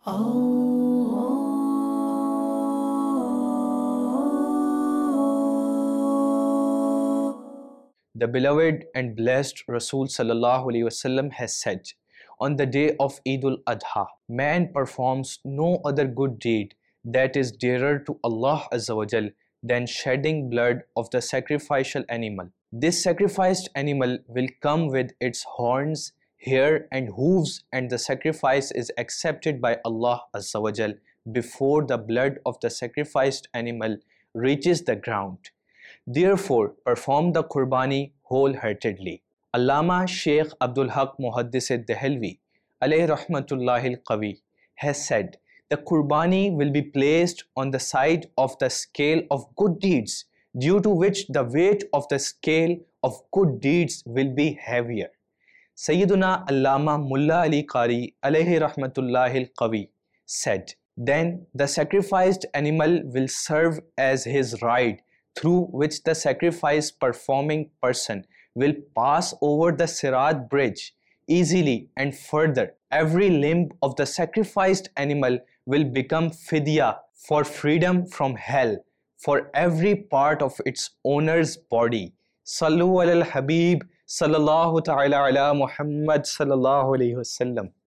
The beloved and blessed Rasul Sallallahu Alaihi Wasallam has said, on the day of Eid al-Adha, man performs no other good deed that is dearer to Allah Azza wa Jal than shedding blood of the sacrificial animal. This sacrificed animal will come with its horns, hair and hooves, and the sacrifice is accepted by Allah Azza wa Jal before the blood of the sacrificed animal reaches the ground. Therefore, perform the Qurbani wholeheartedly. Allama Sheikh Abdul Haq Muhaddis Dehelvi alayhi rahmatullahi al-Qawi has said, the Qurbani will be placed on the side of the scale of good deeds, due to which the weight of the scale of good deeds will be heavier. Sayyiduna Allama Mulla Ali Qari alayhi rahmatullahi al-Qawi said, then the sacrificed animal will serve as his ride, through which the sacrifice performing person will pass over the Sirat bridge easily, and further every limb of the sacrificed animal will become fidya for freedom from hell for every part of its owner's body. Sallu ala al-Habib sallallahu ta'ala ala Muhammad sallallahu alayhi wasallam.